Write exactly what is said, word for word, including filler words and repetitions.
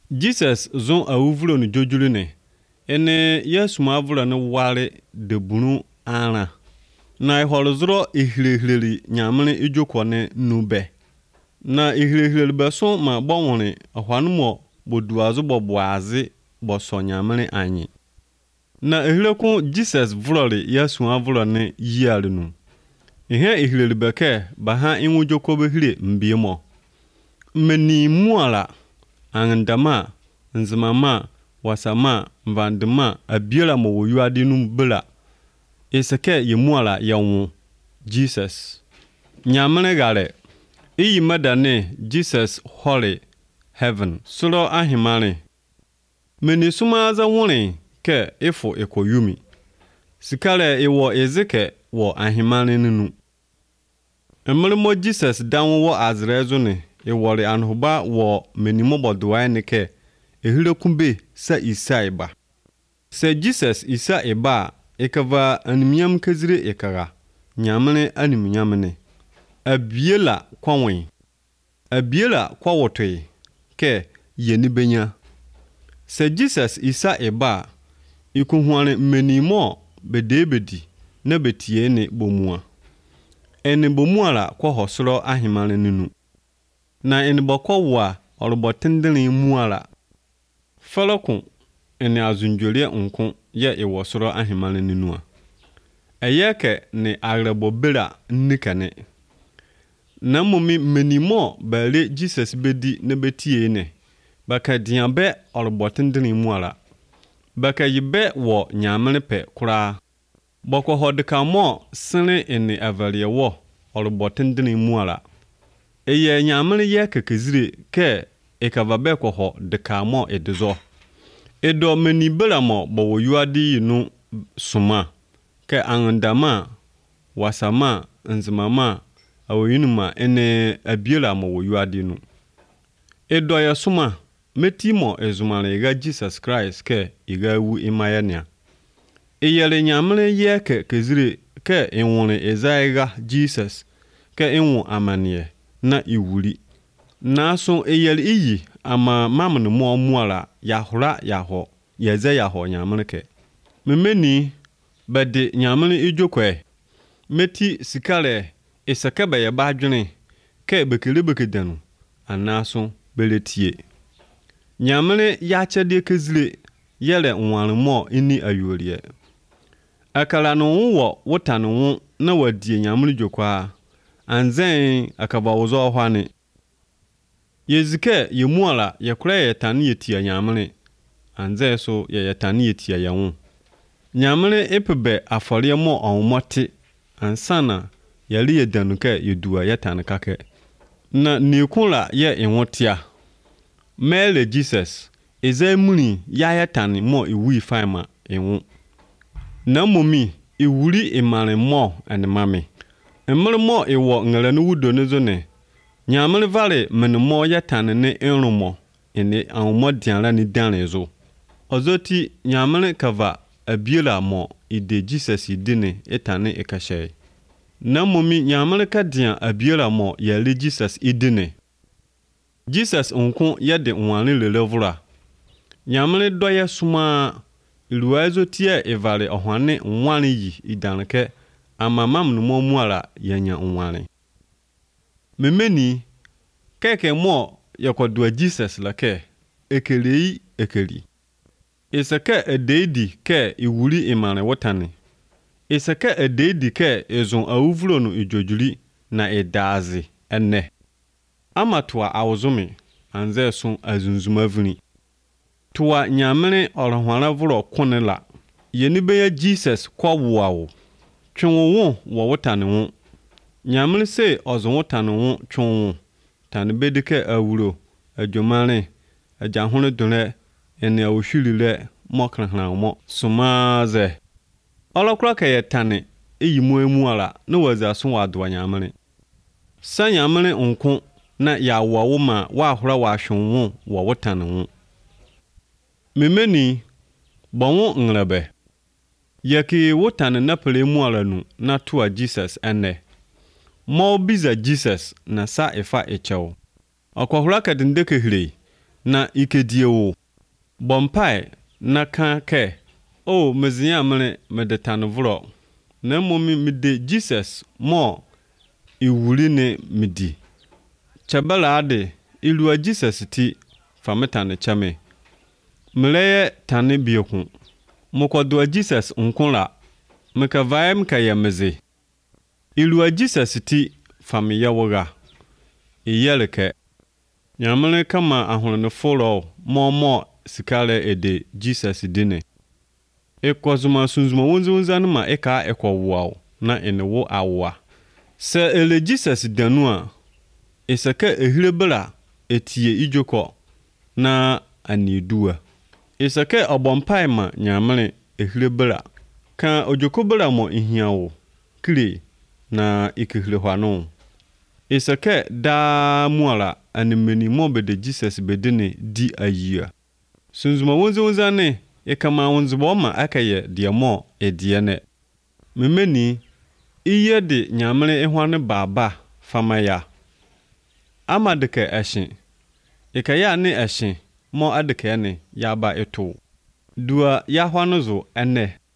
Jesus zon awuvlo no jojulu ne ene Yesu mavlo no ware de bunu ara na iholozro ihirehireli nyamene ijokone nube na ihirehireli beso ma gbonwore ahwanumo boduazo boboaze boso nyamene anyi na ihilekun Jesus vlore Yesu avlo ne yiarenu ihe ihireli beke baha inwu jokobe hire mbiemo meni muala angandama nzimama wasama mvandima abiela mo woyuade num bela eseke yemuala yawu Jesus nyamene gare iyi madane Jesus holy heaven suro ahimane meni suma za wone ke ifo ekoyumi sikale ewo ezeke wo ahimane nunu emremo Jesus danwo wo azrezo ne ewore anhoba wo menimo bodoa ne ke ehirekumbe sa isaiba se Jesus isa eba ekava animyam kazire ekara nyamene animyamene abiela kwanwen abiela kwawotwe ke yeni benya se Jesus isa eba ikuhuane menimo bedebedi na betie ne bomua ene bomuala kwa hosoro ahimane nunu na ene bokwa orobotendene muala falokun ene azunjole nkun ye ewosoro ahimane nunu a eyeke ne arebobera nikane na momi menimo bale Jesus bedi ne betie ne baka diabe orobotendene muala baka yibe wo nyamene pe kura boko hodika mo sene ene avalie wo orobotendene muala eye nyamene ye kekezire ke ekavabe ko ho deka mo edezo edo meni belamo bo woyuadi yinu suma ke angandama wasama nzimama awoyinuma ene abiela mo woyuadi nu edo ya suma metimo ezumare ga Jesus Christ ke igawu imayania eyele nyamene ye ke kezire ke enwore ezaiga Jesus ke enwu amanie na iwuri naso eyele iyi ama mamne mo muala yahura yaho yeze yaho nyamene ke memeni bade nyamene ijokwe meti sikale esakaba ya badwene ke bekele bekedanu anaso beletie nyamene ya chede kezile yele nwanre mo ini ayurie akala no wo wotano wo na wadie nyamene jokwa anzen akaba wozo hwane yezike yemuala yakura yetani yetia nyamene anzen so ye yetani yetia yawo nyamene epebe afore mo onmote ansana yali yedanuka yedua yetani kake na nikula ye enwotia mele Jesus ezemuni ya yetani mo iwi faima enwo na momi iwuri imare mo anemame emre mo ewo ngare no wudo ne zo ne nyamene vale mene mo yetani ne enrumo ene anwo dianra ni danrezo ozoti nyamene kava abiela mo ide Jesus idine etane ekashe na momi nyamene ka dian abiela mo yale Jesus idine Jesus onkon yede nwane lelevura nyamene doye suma iluazo tie evale ohwane nwane yi idanke amamam no mo muala yanya nwane memeni keke mo yakodwa Jesus lake ekelei ekeli isaka edeidi ke iwuri imane wotane isaka edeidi ke ezon awuvlo no ijojuli na edazi enne amatwa awuzumi anze sun azunzumavuni tuwa nyamene orhwana vuro konela yenibe ya Jesus kwa wuawo twonwo wo wotane wo nyamene se ozon wotane wo twonwo tane bedike awuro adwomane ajahune dole ene awhulile mokranhran mo sumaze olokra ka yetane eyimu emuala na waza so wado nyamene sa nyamene onko na ya wawo ma wa ahora wa hwonwo wo wotane wo memeni bonwo ngrebe yake wotane na pele muala nu na tuwa Jesus ene mo biza Jesus na sa efa echew akwahura ka dindeke hire na ikedie wo bompai na ka ke o mezia mele medetanvro na momi mede Jesus mo iwuri ne medi chabala ade ilua Jesus ti fametane chame mleye tane bieku mokodo Jesus nkunla meka vaem ka yemeze ilua Jesus ti famiya woga iyeleke nyamle kama ahunne folo mo mo sikale ede Jesus dine ekozuma sunzuma wonzi wonzan ma eka ekwowo na enewo awa se ele Jesus danu a eseke ehilebela etie ijoko na anidua eseke obompai ma nyamle ehilebela ka ojokobela mo ihiawo kire na ikihilehwano eseke da muala animeni mo bede Jesus bedene di ayia sunzuma wonzi wonzane ekama wonzibo ma akaye de mo ediene memeni iye de nyamle ehwane baba famaya amadeke ashin ekaya ne ashin mo adeke ne yaba eto dua ya hwanozo ene